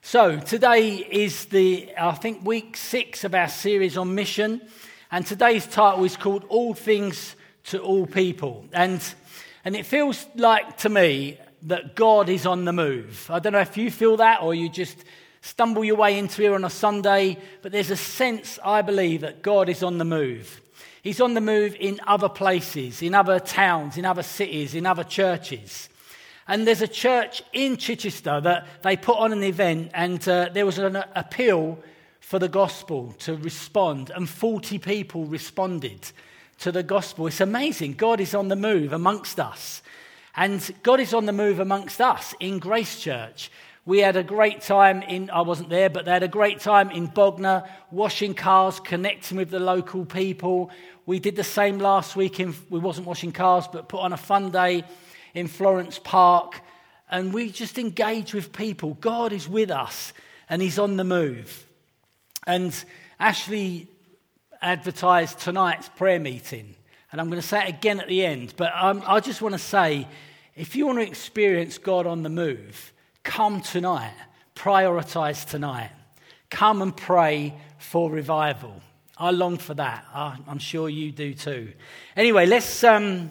So today is week 6 of our series on mission, and today's title is called All Things to All People. And it feels like to me that God is on the move. I don't know if you feel that or you just stumble your way into here on a Sunday, but there's a sense, I believe, that God is on the move. He's on the move in other places, in other towns, in other cities, in other churches. And there's a church in Chichester that they put on an event, and there was an appeal for the gospel to respond, and 40 people responded to the gospel. It's amazing. God is on the move amongst us. And God is on the move amongst us in Grace Church. We had a great time I wasn't there, but they had a great time in Bognor, washing cars, connecting with the local people. We did the same last week. We wasn't washing cars, but put on a fun day in Florence Park, and we just engage with people. God is with us, and he's on the move. And Ashley advertised tonight's prayer meeting, and I'm going to say it again at the end, but I just want to say, if you want to experience God on the move, come tonight, prioritize tonight. Come and pray for revival. I long for that. I'm sure you do too. Anyway, let's...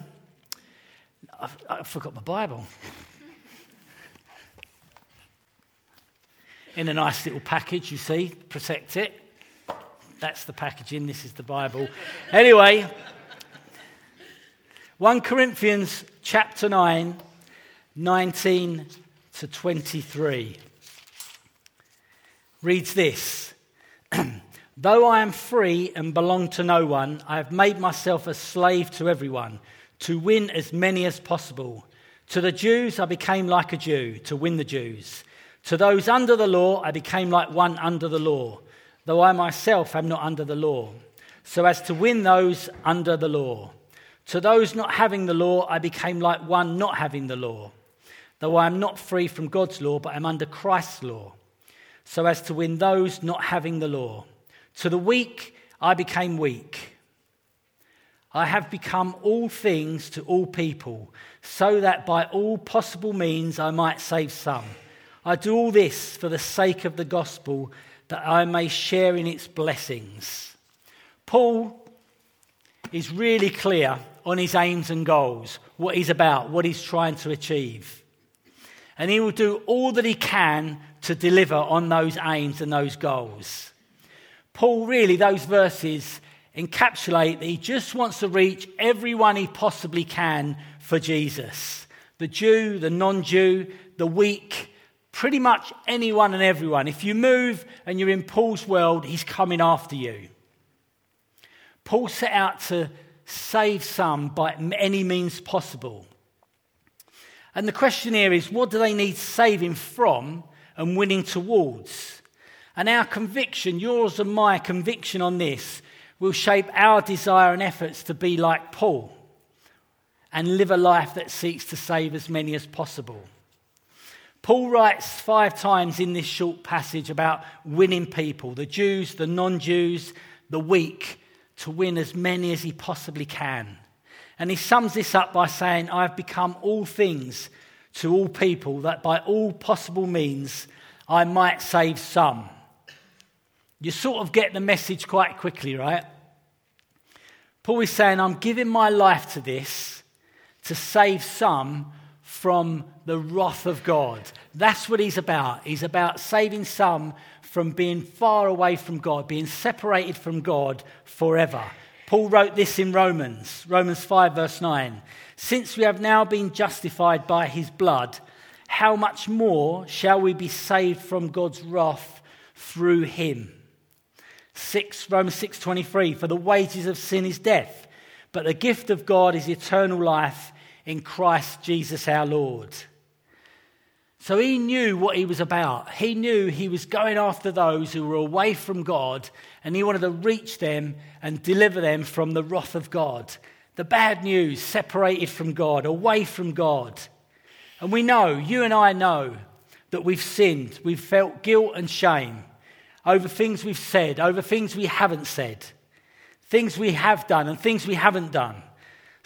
I forgot my Bible. In a nice little package, you see, protect it. That's the packaging, this is the Bible. Anyway, 1 Corinthians chapter 9, 19 to 23. Reads this. Though I am free and belong to no one, I have made myself a slave to everyone, to win as many as possible. To the Jews I became like a Jew, to win the Jews. To those under the law I became like one under the law, though I myself am not under the law, so as to win those under the law. To those not having the law I became like one not having the law, though I am not free from God's law, but am under Christ's law, so as to win those not having the law. To the weak I became weak. I have become all things to all people, so that by all possible means I might save some. I do all this for the sake of the gospel, that I may share in its blessings. Paul is really clear on his aims and goals, what he's about, what he's trying to achieve. And he will do all that he can to deliver on those aims and those goals. Paul, really, those verses encapsulate that he just wants to reach everyone he possibly can for Jesus. The Jew, the non-Jew, the weak, pretty much anyone and everyone. If you move and you're in Paul's world, he's coming after you. Paul set out to save some by any means possible. And the question here is, what do they need saving from and winning towards? And our conviction, yours and my conviction on this, will shape our desire and efforts to be like Paul and live a life that seeks to save as many as possible. Paul writes 5 times in this short passage about winning people, the Jews, the non-Jews, the weak, to win as many as he possibly can. And he sums this up by saying, I have become all things to all people, that by all possible means I might save some. You sort of get the message quite quickly, right? Paul is saying, I'm giving my life to this to save some from the wrath of God. That's what he's about. He's about saving some from being far away from God, being separated from God forever. Paul wrote this in Romans 5 verse 9. Since we have now been justified by his blood, how much more shall we be saved from God's wrath through him? Romans 6:23, for the wages of sin is death, but the gift of God is eternal life in Christ Jesus our Lord. So he knew what he was about. He knew he was going after those who were away from God, and he wanted to reach them and deliver them from the wrath of God. The bad news, separated from God, away from God. And we know, you and I know, that we've sinned. We've felt guilt and shame over things we've said, over things we haven't said, things we have done and things we haven't done,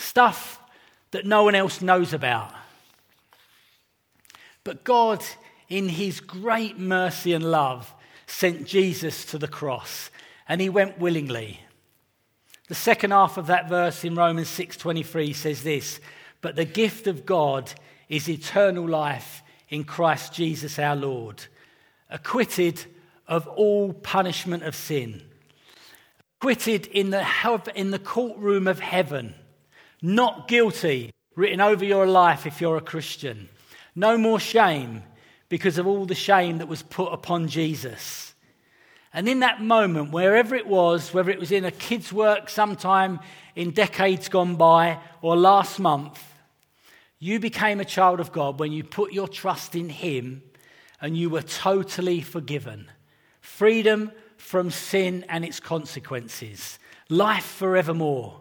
stuff that no one else knows about. But God in his great mercy and love, sent Jesus to the cross, and he went willingly. The second half of that verse in Romans 6:23 says this, "But the gift of God is eternal life in Christ Jesus our Lord, acquitted of all punishment of sin, acquitted in the courtroom of heaven, not guilty, written over your life if you're a Christian. No more shame because of all the shame that was put upon Jesus." And in that moment, wherever it was, whether it was in a kid's work sometime in decades gone by or last month, you became a child of God when you put your trust in him and you were totally forgiven. Freedom from sin and its consequences. Life forevermore.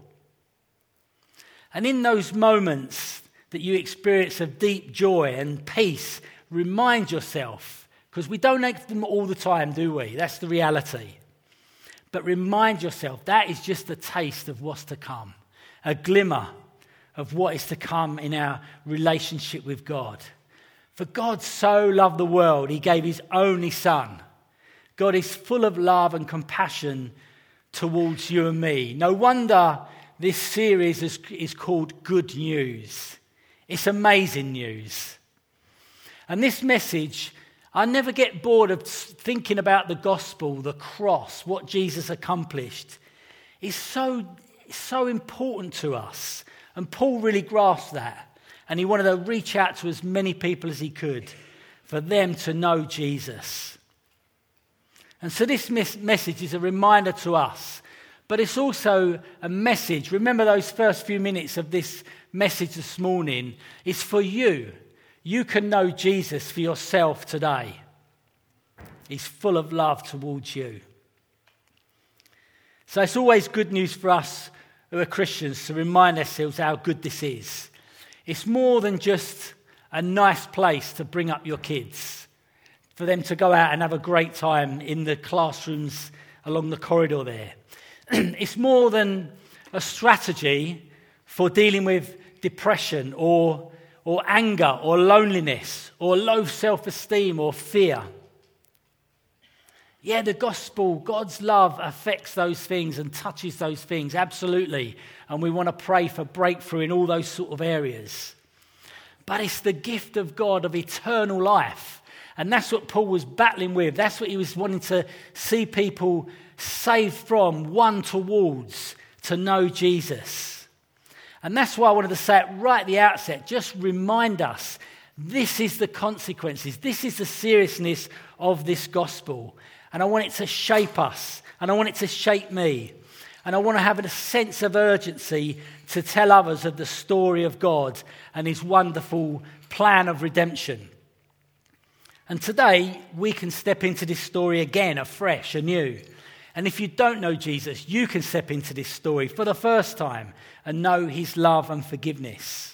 And in those moments that you experience of deep joy and peace, remind yourself, because we don't have them all the time, do we? That's the reality. But remind yourself, that is just a taste of what's to come. A glimmer of what is to come in our relationship with God. For God so loved the world, he gave his only son. God is full of love and compassion towards you and me. No wonder this series is called Good News. It's amazing news. And this message, I never get bored of thinking about the gospel, the cross, what Jesus accomplished. It's so important to us. And Paul really grasped that. And he wanted to reach out to as many people as he could for them to know Jesus. And so this message is a reminder to us. But it's also a message. Remember those first few minutes of this message this morning. It's for you. You can know Jesus for yourself today. He's full of love towards you. So it's always good news for us who are Christians to remind ourselves how good this is. It's more than just a nice place to bring up your kids, for them to go out and have a great time in the classrooms along the corridor there. It's more than a strategy for dealing with depression or anger or loneliness or low self-esteem or fear. Yeah, the gospel, God's love affects those things and touches those things, absolutely. And we want to pray for breakthrough in all those sort of areas. But it's the gift of God of eternal life. And that's what Paul was battling with. That's what he was wanting to see people saved from, won towards, to know Jesus. And that's why I wanted to say it right at the outset. Just remind us, this is the consequences. This is the seriousness of this gospel. And I want it to shape us. And I want it to shape me. And I want to have a sense of urgency to tell others of the story of God and his wonderful plan of redemption. And today, we can step into this story again, afresh, anew. And if you don't know Jesus, you can step into this story for the first time and know his love and forgiveness.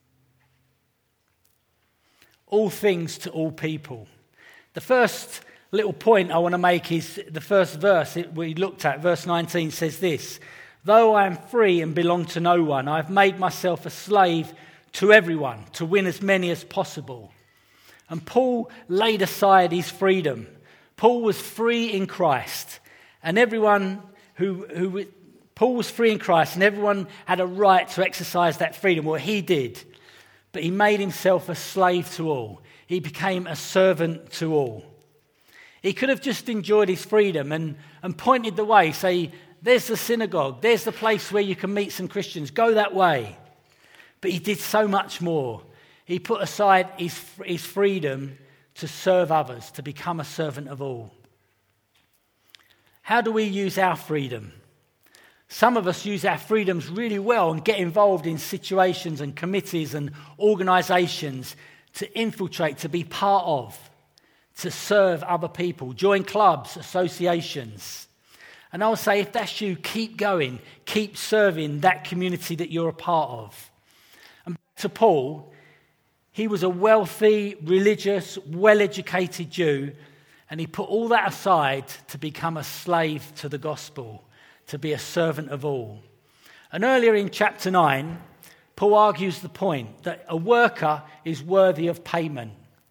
All things to all people. The first little point I want to make is the first verse we looked at, verse 19 says this: "Though I am free and belong to no one, I have made myself a slave to everyone to win as many as possible." And Paul laid aside his freedom. Paul was free in Christ, and everyone Paul was free in Christ, and everyone had a right to exercise that freedom. Well, he did, but he made himself a slave to all. He became a servant to all. He could have just enjoyed his freedom and pointed the way, say, there's the synagogue, there's the place where you can meet some Christians, go that way. But he did so much more. He put aside his freedom to serve others, to become a servant of all. How do we use our freedom? Some of us use our freedoms really well and get involved in situations and committees and organisations to infiltrate, to be part of, to serve other people, join clubs, associations. And I'll say, if that's you, keep going, keep serving that community that you're a part of. And back to Paul, he was a wealthy, religious, well-educated Jew, and he put all that aside to become a slave to the gospel, to be a servant of all. And earlier in chapter 9, Paul argues the point that a worker is worthy of payment.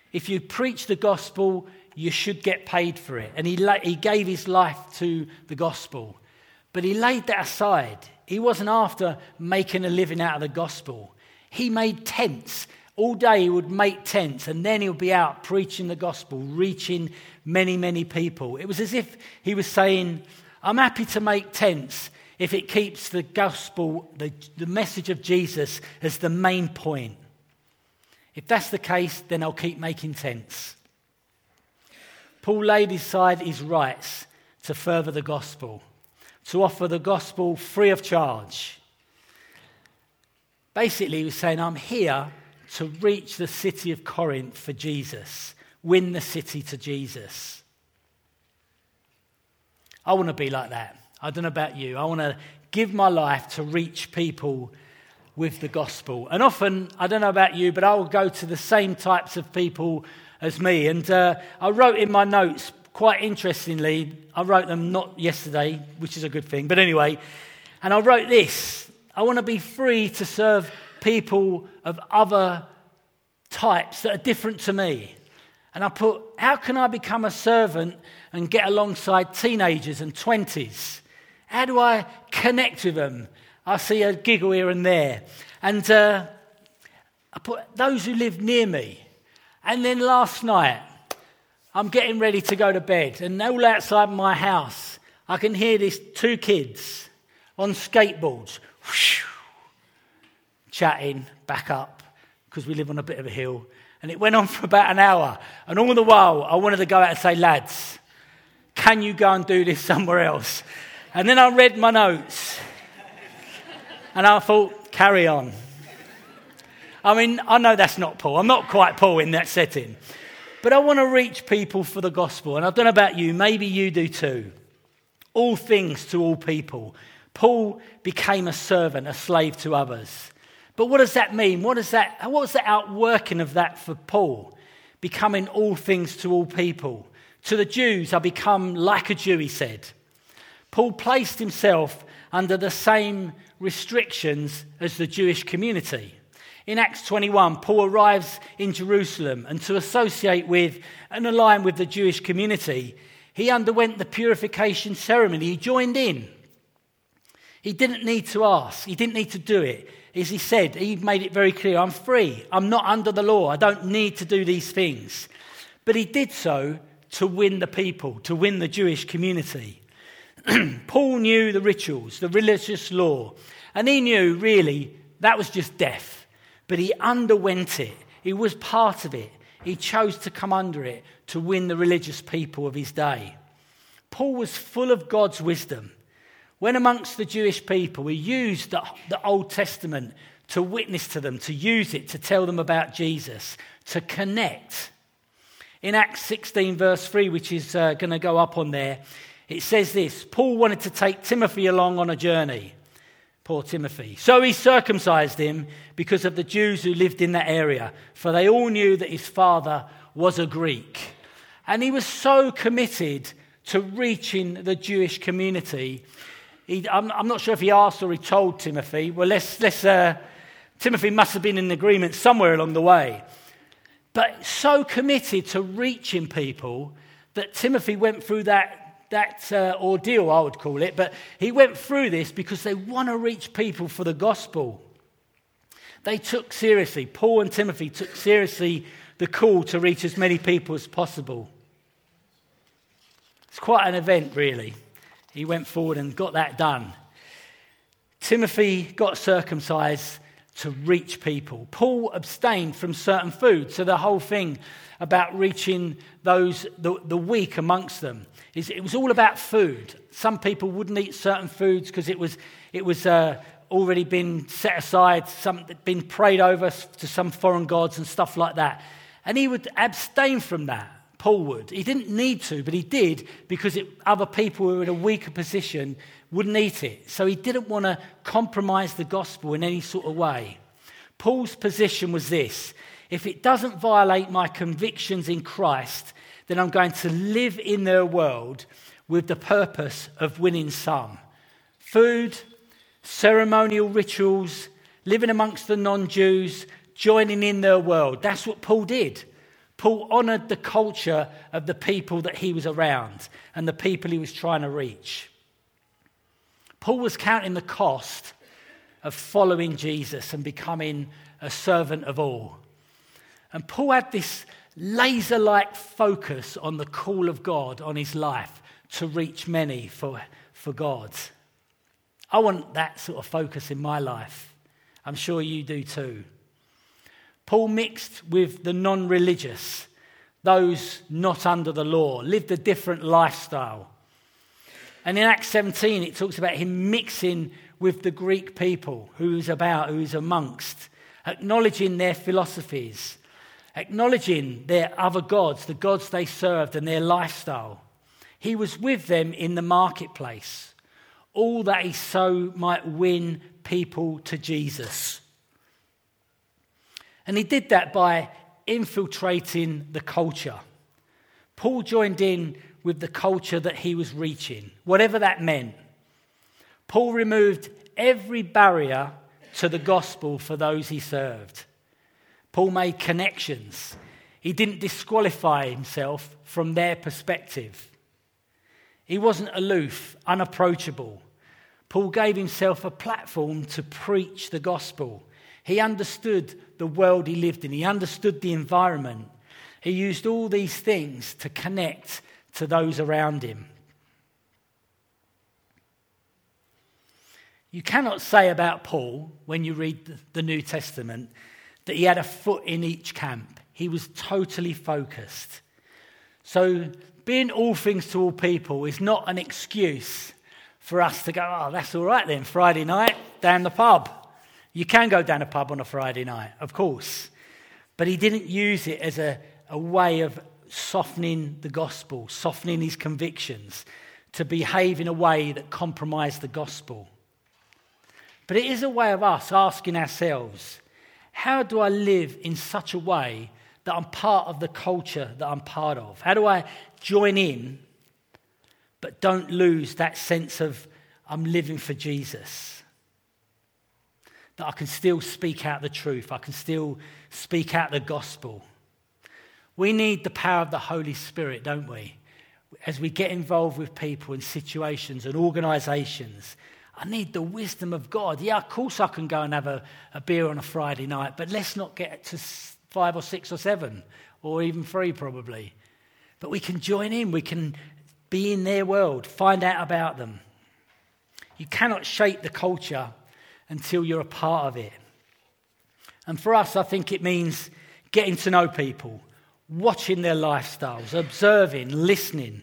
If you preach the gospel, you should get paid for it. And he gave his life to the gospel. But he laid that aside. He wasn't after making a living out of the gospel. He made tents. All day he would make tents, and then he would be out preaching the gospel, reaching many, many people. It was as if he was saying, I'm happy to make tents if it keeps the gospel, the message of Jesus, as the main point. If that's the case, then I'll keep making tents. Paul laid aside his rights to further the gospel, to offer the gospel free of charge. Basically, he was saying, I'm here to reach the city of Corinth for Jesus, win the city to Jesus. I want to be like that. I don't know about you. I want to give my life to reach people with the gospel. And often, I don't know about you, but I will go to the same types of people as me. And I wrote in my notes, quite interestingly, I wrote them not yesterday, which is a good thing, but anyway, and I wrote this: I want to be free to serve people of other types that are different to me. And I put, how can I become a servant and get alongside teenagers and 20s? How do I connect with them? I see a giggle here and there. And I put those who live near me. And then last night, I'm getting ready to go to bed, and all outside my house, I can hear these two kids on skateboards, whoosh, chatting back up, because we live on a bit of a hill. And it went on for about an hour. And all the while, I wanted to go out and say, lads, can you go and do this somewhere else? And then I read my notes. And I thought, carry on. I mean, I know that's not Paul. I'm not quite Paul in that setting. But I want to reach people for the gospel. And I don't know about you, maybe you do too. All things to all people. Paul became a servant, a slave to others. But what does that mean? What was the outworking of that for Paul? Becoming all things to all people. To the Jews, I become like a Jew, he said. Paul placed himself under the same restrictions as the Jewish community. In Acts 21, Paul arrives in Jerusalem, and to associate with and align with the Jewish community, he underwent the purification ceremony. He joined in. He didn't need to ask. He didn't need to do it. As he said, he made it very clear, I'm free. I'm not under the law. I don't need to do these things. But he did so to win the people, to win the Jewish community. Paul knew the rituals, the religious law, and he knew, really, that was just death. But he underwent it. He was part of it. He chose to come under it to win the religious people of his day. Paul was full of God's wisdom. When amongst the Jewish people, he used the Old Testament to witness to them, to use it to tell them about Jesus, to connect. In Acts 16 verse 3, which is going to go up on there, it says this: Paul wanted to take Timothy along on a journey. Poor Timothy. So he circumcised him because of the Jews who lived in that area, for they all knew that his father was a Greek. And he was so committed to reaching the Jewish community. I'm not sure if he asked or he told Timothy. Well, Timothy must have been in agreement somewhere along the way. But so committed to reaching people that Timothy went through that ordeal, I would call it. But he went through this because they want to reach people for the gospel. They took seriously, Paul and Timothy took seriously the call to reach as many people as possible. It's quite an event, really. He went forward and got that done. Timothy got circumcised to reach people. Paul abstained from certain foods. So the whole thing about reaching those, the weak amongst them, it was all about food. Some people wouldn't eat certain foods because it was already been set aside, been prayed over to some foreign gods and stuff like that. And he would abstain from that. Paul would. He didn't need to, but he did because other people who were in a weaker position wouldn't eat it. So he didn't want to compromise the gospel in any sort of way. Paul's position was this: if it doesn't violate my convictions in Christ, then I'm going to live in their world with the purpose of winning some. Food, ceremonial rituals, living amongst the non-Jews, joining in their world. That's what Paul did. Paul honoured the culture of the people that he was around and the people he was trying to reach. Paul was counting the cost of following Jesus and becoming a servant of all. And Paul had this laser-like focus on the call of God on his life to reach many for God. I want that sort of focus in my life. I'm sure you do too. Paul mixed with the non-religious, those not under the law, lived a different lifestyle. And in Acts 17, it talks about him mixing with the Greek people who's amongst, acknowledging their philosophies, acknowledging their other gods, the gods they served and their lifestyle. He was with them in the marketplace, all that he so might win people to Jesus. And he did that by infiltrating the culture. Paul joined in with the culture that he was reaching, whatever that meant. Paul removed every barrier to the gospel for those he served. Paul made connections. He didn't disqualify himself from their perspective. He wasn't aloof, unapproachable. Paul gave himself a platform to preach the gospel. He understood the world he lived in. He understood the environment. He used all these things to connect to those around him. You cannot say about Paul, when you read the New Testament, that he had a foot in each camp. He was totally focused. So being all things to all people is not an excuse for us to go, oh, that's all right then, Friday night, down the pub. You can go down a pub on a Friday night, of course. But he didn't use it as a way of softening the gospel, softening his convictions, to behave in a way that compromised the gospel. But it is a way of us asking ourselves, how do I live in such a way that I'm part of the culture that I'm part of? How do I join in, but don't lose that sense of I'm living for Jesus? That I can still speak out the truth. I can still speak out the gospel. We need the power of the Holy Spirit, don't we? As we get involved with people and situations and organisations, I need the wisdom of God. Yeah, of course I can go and have a beer on a Friday night, but let's not get to 5 or 6 or 7, or even 3 probably. But we can join in. We can be in their world, find out about them. You cannot shape the culture until you're a part of it. And for us, I think it means getting to know people, watching their lifestyles, observing, listening.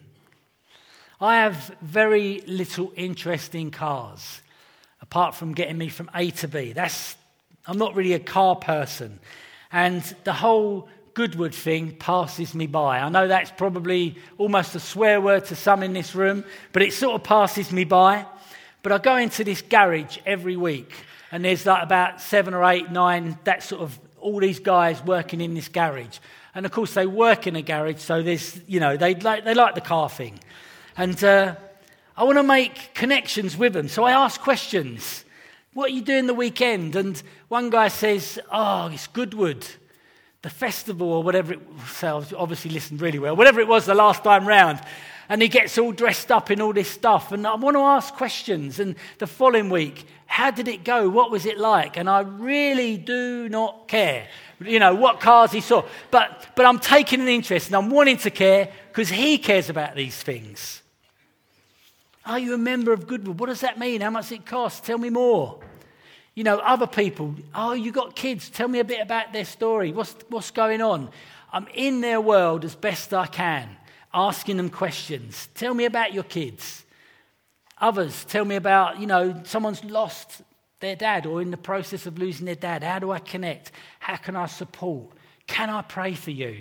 I have very little interest in cars, apart from getting me from A to B. I'm not really a car person. And the whole Goodwood thing passes me by. I know that's probably almost a swear word to some in this room, but it sort of passes me by. But I go into this garage every week, and there's like about 7 or 8, 9, that sort of, all these guys working in this garage. And of course they work in a garage, so there's, they like the car thing. And I want to make connections with them. So I ask questions. What are you doing the weekend? And one guy says, oh, it's Goodwood, the festival or whatever it was. So I obviously listened really well. Whatever it was the last time round. And he gets all dressed up in all this stuff. And I want to ask questions. And the following week, how did it go? What was it like? And I really do not care, what cars he saw. But I'm taking an interest and I'm wanting to care because he cares about these things. Are you a member of Goodwood? What does that mean? How much does it cost? Tell me more. Other people, oh, you got kids. Tell me a bit about their story. What's going on? I'm in their world as best I can, asking them questions. Tell me about your kids. Others, tell me about, someone's lost their dad or in the process of losing their dad. How do I connect? How can I support? Can I pray for you?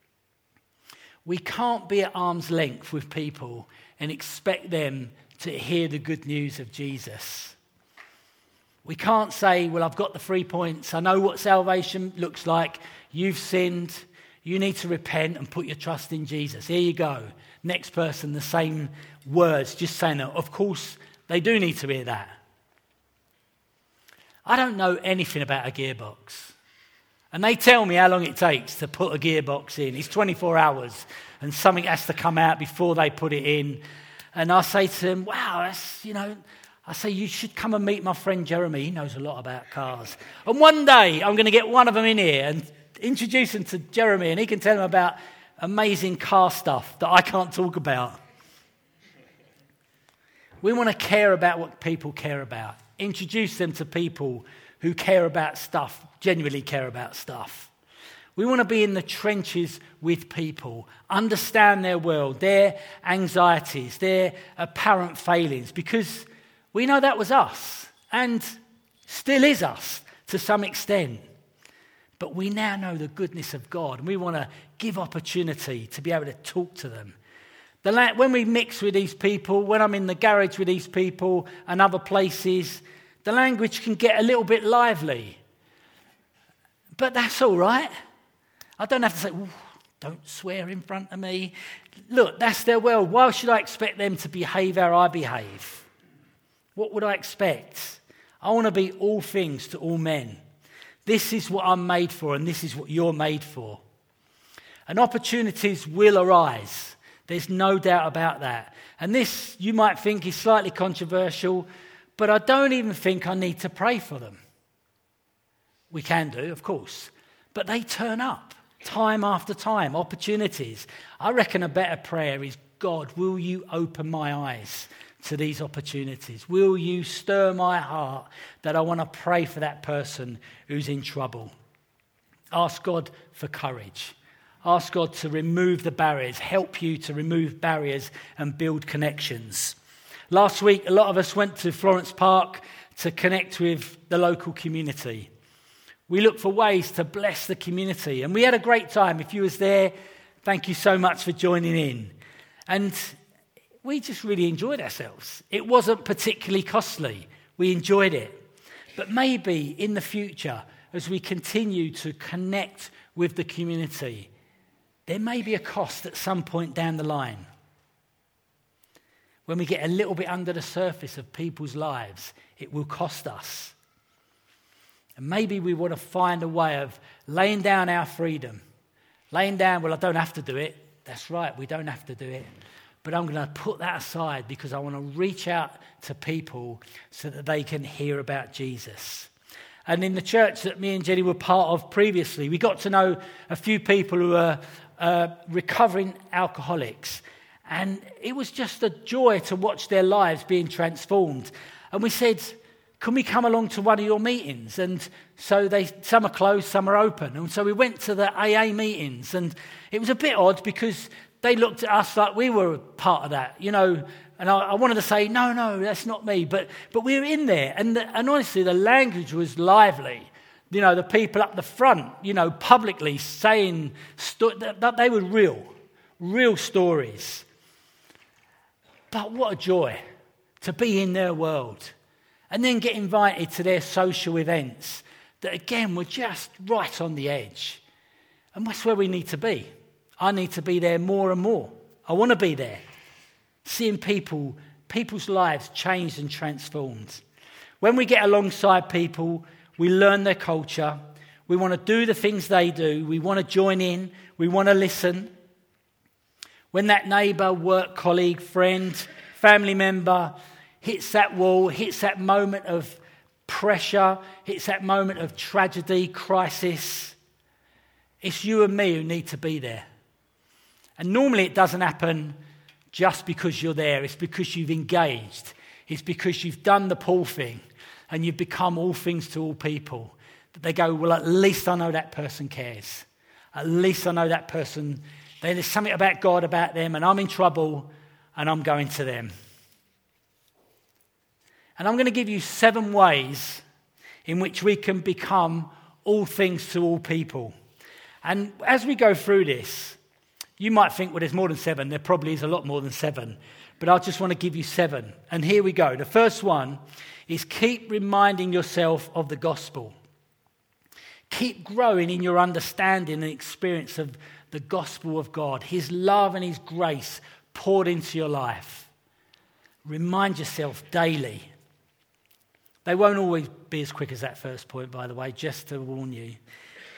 We can't be at arm's length with people and expect them to hear the good news of Jesus. We can't say, well, I've got the 3 points. I know what salvation looks like. You've sinned. You need to repent and put your trust in Jesus. Here you go. Next person, the same words, just saying that. Of course, they do need to hear that. I don't know anything about a gearbox. And they tell me how long it takes to put a gearbox in. It's 24 hours, and something has to come out before they put it in. And I say to them, wow, that's, I say, you should come and meet my friend Jeremy. He knows a lot about cars. And one day, I'm going to get one of them in here and introduce him to Jeremy, and he can tell them about amazing car stuff that I can't talk about. We want to care about what people care about. Introduce them to people who care about stuff, genuinely care about stuff. We want to be in the trenches with people, understand their world, their anxieties, their apparent failings, because we know that was us and still is us to some extent. But we now know the goodness of God, and we want to give opportunity to be able to talk to them. When we mix with these people, when I'm in the garage with these people and other places, the language can get a little bit lively. But that's all right. I don't have to say, don't swear in front of me. Look, that's their world. Why should I expect them to behave how I behave? What would I expect? I want to be all things to all men. This is what I'm made for, and this is what you're made for. And opportunities will arise. There's no doubt about that. And this, you might think, is slightly controversial, but I don't even think I need to pray for them. We can do, of course. But they turn up time after time, opportunities. I reckon a better prayer is, God, will you open my eyes to these opportunities? Will you stir my heart that I want to pray for that person who's in trouble? Ask God for courage. Ask God to remove the barriers, help you to remove barriers and build connections. Last week, a lot of us went to Florence Park to connect with the local community. We looked for ways to bless the community, and we had a great time. If you was there, thank you so much for joining in. And we just really enjoyed ourselves. It wasn't particularly costly. We enjoyed it. But maybe in the future, as we continue to connect with the community, there may be a cost at some point down the line. When we get a little bit under the surface of people's lives, it will cost us. And maybe we want to find a way of laying down our freedom. Laying down, well, I don't have to do it. That's right, we don't have to do it. But I'm going to put that aside because I want to reach out to people so that they can hear about Jesus. And in the church that me and Jenny were part of previously, we got to know a few people who were recovering alcoholics. And it was just a joy to watch their lives being transformed. And we said, can we come along to one of your meetings? And so some are closed, some are open. And so we went to the AA meetings. And it was a bit odd because they looked at us like we were part of that, And I wanted to say, no, that's not me. But we were in there. And honestly, the language was lively. The people up the front, publicly saying that they were real stories. But what a joy to be in their world. And then get invited to their social events that, again, were just right on the edge. And that's where we need to be. I need to be there more and more. I want to be there. Seeing people's lives changed and transformed. When we get alongside people, we learn their culture. We want to do the things they do. We want to join in. We want to listen. When that neighbour, work colleague, friend, family member hits that wall, hits that moment of pressure, hits that moment of tragedy, crisis, it's you and me who need to be there. And normally it doesn't happen just because you're there. It's because you've engaged. It's because you've done the Paul thing and you've become all things to all people. That they go, well, at least I know that person cares. At least I know that person, there's something about God about them, and I'm in trouble and I'm going to them. And I'm going to give you 7 ways in which we can become all things to all people. And as we go through this, you might think, well, there's more than 7. There probably is a lot more than 7. But I just want to give you 7. And here we go. The first one is keep reminding yourself of the gospel. Keep growing in your understanding and experience of the gospel of God, his love and his grace poured into your life. Remind yourself daily. They won't always be as quick as that first point, by the way, just to warn you.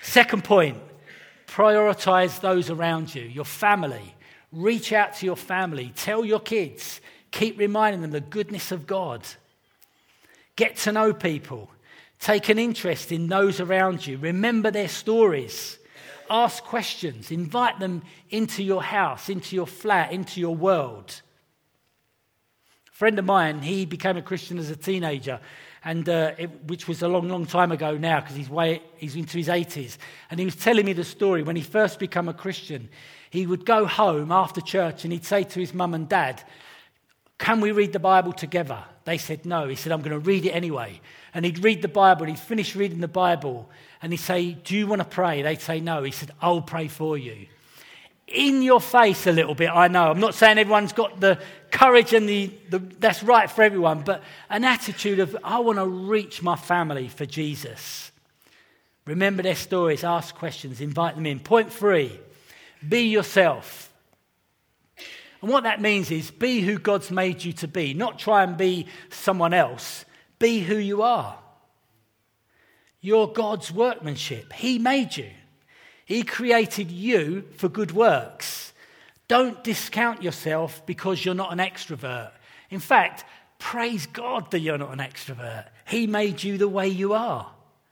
Second point, prioritize those around you, your family. Reach out to your family. Tell your kids. Keep reminding them the goodness of God. Get to know people. Take an interest in those around you. Remember their stories. Ask questions. Invite them into your house, into your flat, into your world. A friend of mine, he became a Christian as a teenager, and which was a long, long time ago now because he's into his 80s. And he was telling me the story. When he first became a Christian, he would go home after church and he'd say to his mum and dad, "Can we read the Bible together?" They said no. He said, "I'm going to read it anyway." And he'd read the Bible, and he'd finish reading the Bible, and he'd say, "Do you want to pray?" They'd say no. He said, "I'll pray for you." In your face a little bit, I know. I'm not saying everyone's got the courage and the that's right for everyone, but an attitude of, I want to reach my family for Jesus. Remember their stories, ask questions, invite them in. Point 3, be yourself. And what that means is be who God's made you to be. Not try and be someone else. Be who you are. You're God's workmanship. He made you. He created you for good works. Don't discount yourself because you're not an extrovert. In fact, praise God that you're not an extrovert. He made you the way you are.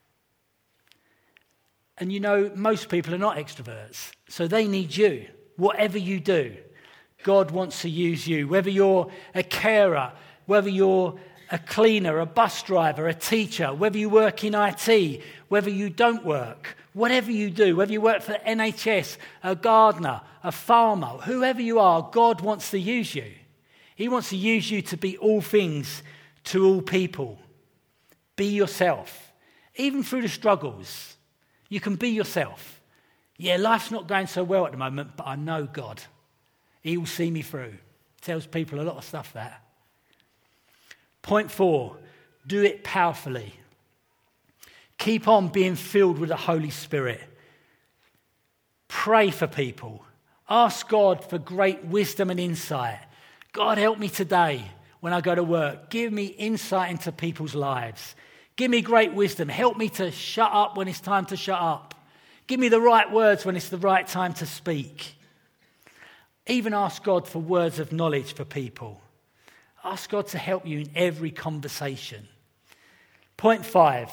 And you know, most people are not extroverts, so they need you. Whatever you do, God wants to use you. Whether you're a carer, whether you're a cleaner, a bus driver, a teacher, whether you work in IT, whether you don't work, whatever you do, whether you work for the NHS, a gardener, a farmer, whoever you are, God wants to use you. He wants to use you to be all things to all people. Be yourself. Even through the struggles, you can be yourself. Yeah, life's not going so well at the moment, but I know God. He will see me through. Tells people a lot of stuff, that. Point 4, do it powerfully. Keep on being filled with the Holy Spirit. Pray for people. Ask God for great wisdom and insight. God, help me today when I go to work. Give me insight into people's lives. Give me great wisdom. Help me to shut up when it's time to shut up. Give me the right words when it's the right time to speak. Even ask God for words of knowledge for people. Ask God to help you in every conversation. Point 5.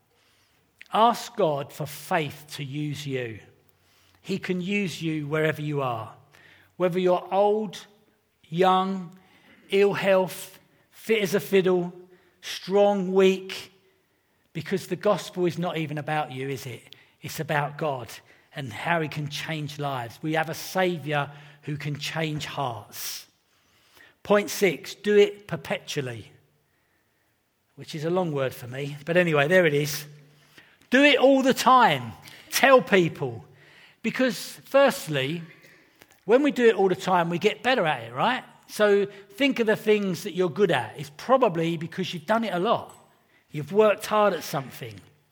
Ask God for faith to use you. He can use you wherever you are. Whether you're old, young, ill health, fit as a fiddle, strong, weak. Because the gospel is not even about you, is it? It's about God and how he can change lives. We have a Saviour who can change hearts. Point 6, do it perpetually, which is a long word for me. But anyway, there it is. Do it all the time. Tell people. Because firstly, when we do it all the time, we get better at it, right? So think of the things that you're good at. It's probably because you've done it a lot. You've worked hard at something.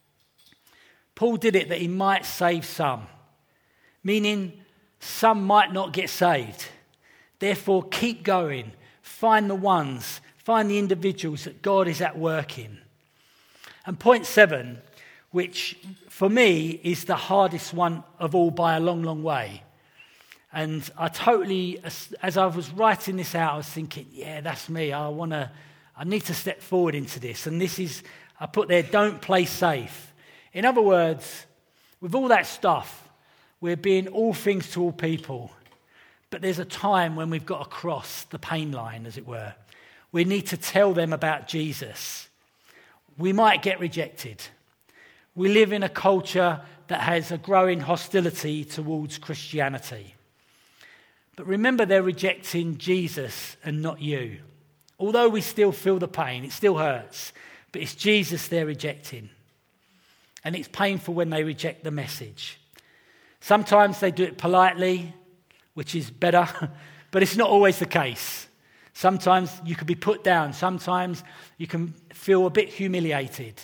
Paul did it that he might save some, meaning some might not get saved. Therefore, keep going. Find the ones, find the individuals that God is at work in. And point 7, which for me is the hardest one of all by a long, long way. And I totally, as I was writing this out, I was thinking, yeah, that's me. I need to step forward into this. And this is, I put there, don't play safe. In other words, with all that stuff, we're being all things to all people. But there's a time when we've got to cross the pain line, as it were. We need to tell them about Jesus. We might get rejected. We live in a culture that has a growing hostility towards Christianity. But remember, they're rejecting Jesus and not you. Although we still feel the pain, it still hurts, but it's Jesus they're rejecting. And it's painful when they reject the message. Sometimes they do it politely, which is better, but it's not always the case. Sometimes you can be put down. Sometimes you can feel a bit humiliated.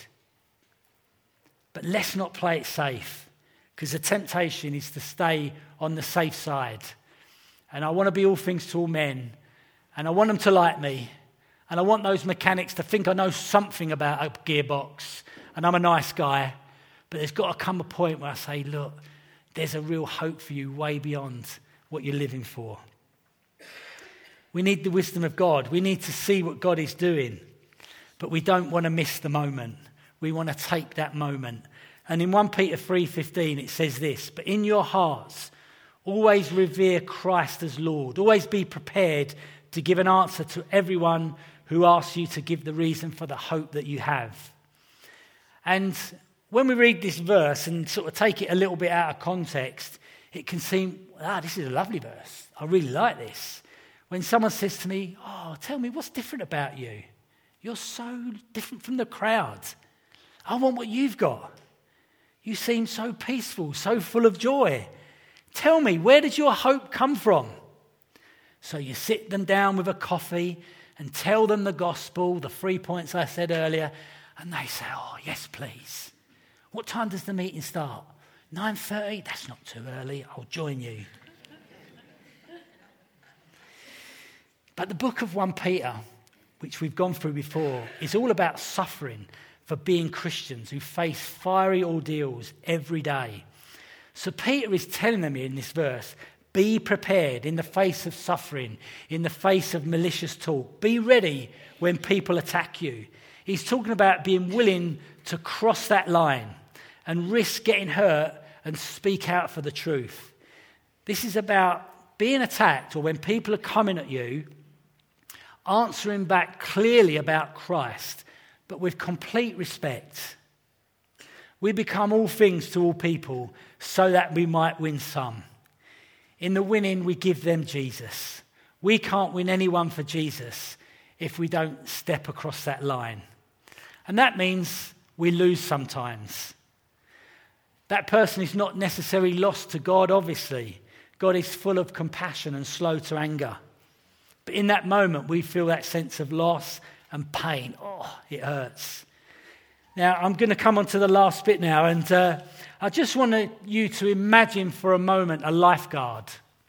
But let's not play it safe, because the temptation is to stay on the safe side. And I want to be all things to all men, and I want them to like me, and I want those mechanics to think I know something about a gearbox, and I'm a nice guy. But there's got to come a point where I say, look, there's a real hope for you way beyond what you're living for. We need the wisdom of God. We need to see what God is doing. But we don't want to miss the moment. We want to take that moment. And in 1 Peter 3:15 it says this, but in your hearts, always revere Christ as Lord. Always be prepared to give an answer to everyone who asks you to give the reason for the hope that you have. And when we read this verse and sort of take it a little bit out of context, it can seem, this is a lovely verse. I really like this. When someone says to me, tell me what's different about you? You're so different from the crowd. I want what you've got. You seem so peaceful, so full of joy. Tell me, where did your hope come from? So you sit them down with a coffee and tell them the gospel, the 3 points I said earlier, and they say, yes, please. What time does the meeting start? 9:30? That's not too early. I'll join you. But the book of 1 Peter, which we've gone through before, is all about suffering for being Christians who face fiery ordeals every day. So Peter is telling them in this verse, be prepared in the face of suffering, in the face of malicious talk. Be ready when people attack you. He's talking about being willing to cross that line and risk getting hurt and speak out for the truth. This is about being attacked, or when people are coming at you, answering back clearly about Christ, but with complete respect. We become all things to all people so that we might win some. In the winning, we give them Jesus. We can't win anyone for Jesus if we don't step across that line. And that means we lose sometimes. That person is not necessarily lost to God, obviously. God is full of compassion and slow to anger. But in that moment, we feel that sense of loss and pain. It hurts. Now, I'm going to come on to the last bit now, and I just want you to imagine for a moment a lifeguard.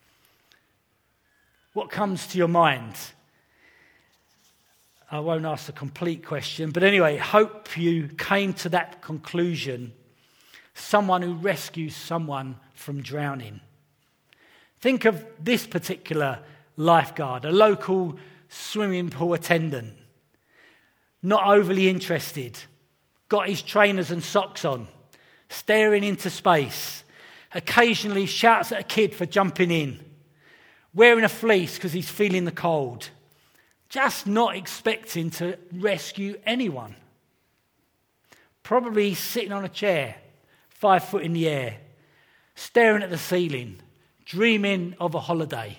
What comes to your mind? I won't ask the complete question, but anyway, hope you came to that conclusion. Someone who rescues someone from drowning. Think of this particular lifeguard, a local swimming pool attendant, not overly interested, got his trainers and socks on, staring into space, occasionally shouts at a kid for jumping in, wearing a fleece because he's feeling the cold, just not expecting to rescue anyone. Probably sitting on a chair, 5 foot in the air, staring at the ceiling, dreaming of a holiday.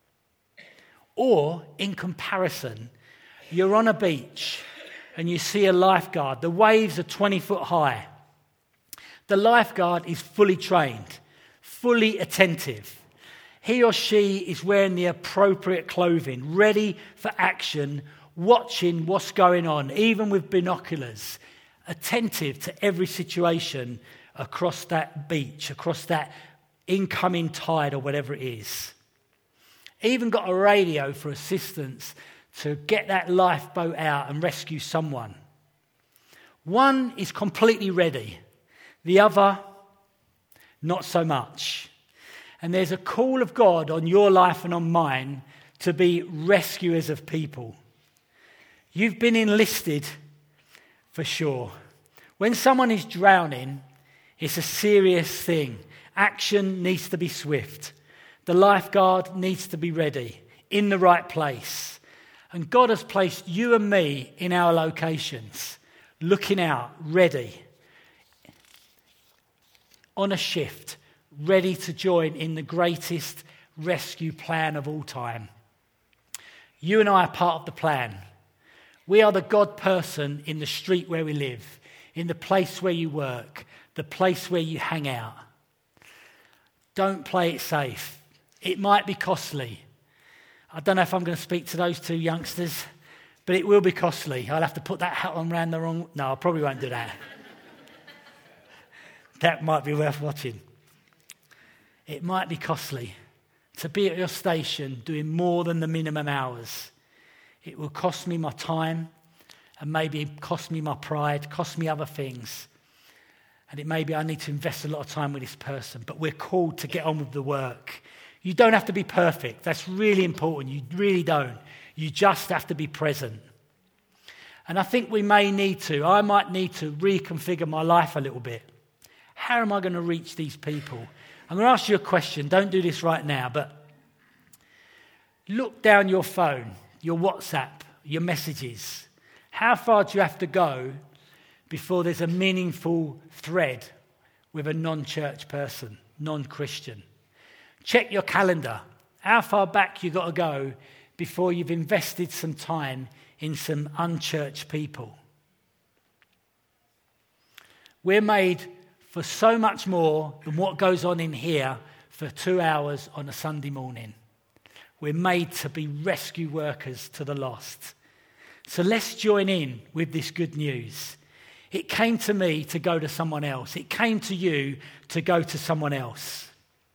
Or, in comparison, you're on a beach and you see a lifeguard. The waves are 20 foot high. The lifeguard is fully trained, fully attentive. He or she is wearing the appropriate clothing, ready for action, watching what's going on, even with binoculars, attentive to every situation across that beach, across that incoming tide or whatever it is. Even got a radio for assistance to get that lifeboat out and rescue someone. One is completely ready. The other, not so much. And there's a call of God on your life and on mine to be rescuers of people. You've been enlisted for sure. When someone is drowning, it's a serious thing. Action needs to be swift. The lifeguard needs to be ready, in the right place. And God has placed you and me in our locations, looking out, ready, on a shift, ready to join in the greatest rescue plan of all time. You and I are part of the plan. We are the God person in the street where we live, in the place where you work, the place where you hang out. Don't play it safe. It might be costly. I don't know if I'm going to speak to those two youngsters, but it will be costly. I'll have to put that hat on around the wrong... No, I probably won't do that. That might be worth watching. It might be costly to be at your station doing more than the minimum hours. It will cost me my time and maybe cost me my pride, cost me other things. And it may be I need to invest a lot of time with this person, but we're called to get on with the work. You don't have to be perfect. That's really important. You really don't. You just have to be present. And I think I might need to reconfigure my life a little bit. How am I going to reach these people? I'm going to ask you a question. Don't do this right now, but look down your phone, your WhatsApp, your messages. How far do you have to go before there's a meaningful thread with a non-church person, non-Christian? Check your calendar. How far back you got to go before you've invested some time in some unchurched people? We're made for so much more than what goes on in here for 2 hours on a Sunday morning. We're made to be rescue workers to the lost. So let's join in with this good news. It came to me to go to someone else. It came to you to go to someone else.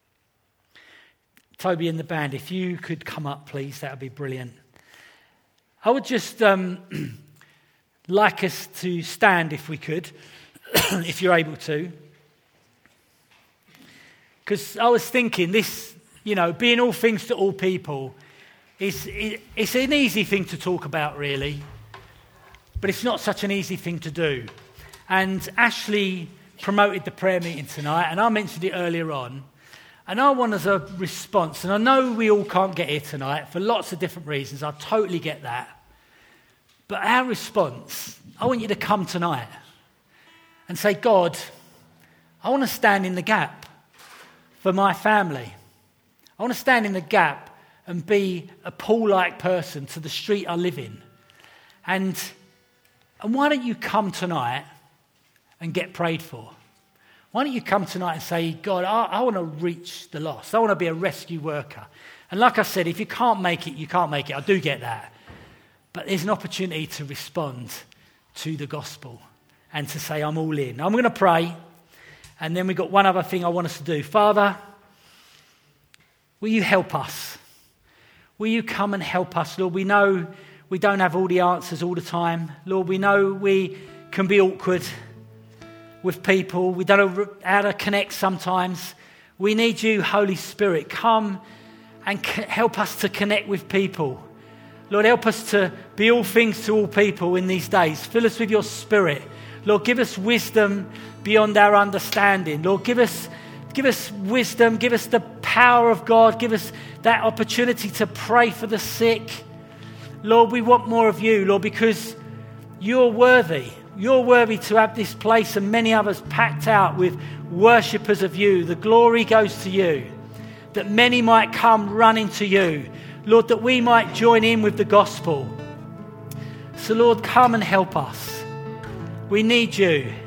Toby and the band, if you could come up, please, that would be brilliant. I would just like us to stand, if we could, if you're able to. Because I was thinking this, being all things to all people, it's an easy thing to talk about, really, but it's not such an easy thing to do. And Ashley promoted the prayer meeting tonight, and I mentioned it earlier on. And I want as a response, and I know we all can't get here tonight for lots of different reasons, I totally get that. But our response, I want you to come tonight and say, God, I want to stand in the gap for my family. I want to stand in the gap and be a Paul-like person to the street I live in. And why don't you come tonight and get prayed for? Why don't you come tonight and say, God, I want to reach the lost. I want to be a rescue worker. And like I said, if you can't make it, you can't make it. I do get that. But there's an opportunity to respond to the gospel and to say, I'm all in. I'm going to pray. And then we've got one other thing I want us to do. Father, will you help us? Will you come and help us? Lord, we know we don't have all the answers all the time. Lord, we know we can be awkward with people. We don't know how to connect sometimes. We need you, Holy Spirit. Come and help us to connect with people. Lord, help us to be all things to all people in these days. Fill us with your Spirit. Lord, give us wisdom beyond our understanding. Lord, give us wisdom. Give us the power of God. Give us that opportunity to pray for the sick. Lord, we want more of you, Lord, because you're worthy. You're worthy to have this place and many others packed out with worshippers of you. The glory goes to you. That many might come running to you. Lord, that we might join in with the gospel. So Lord, come and help us. We need you.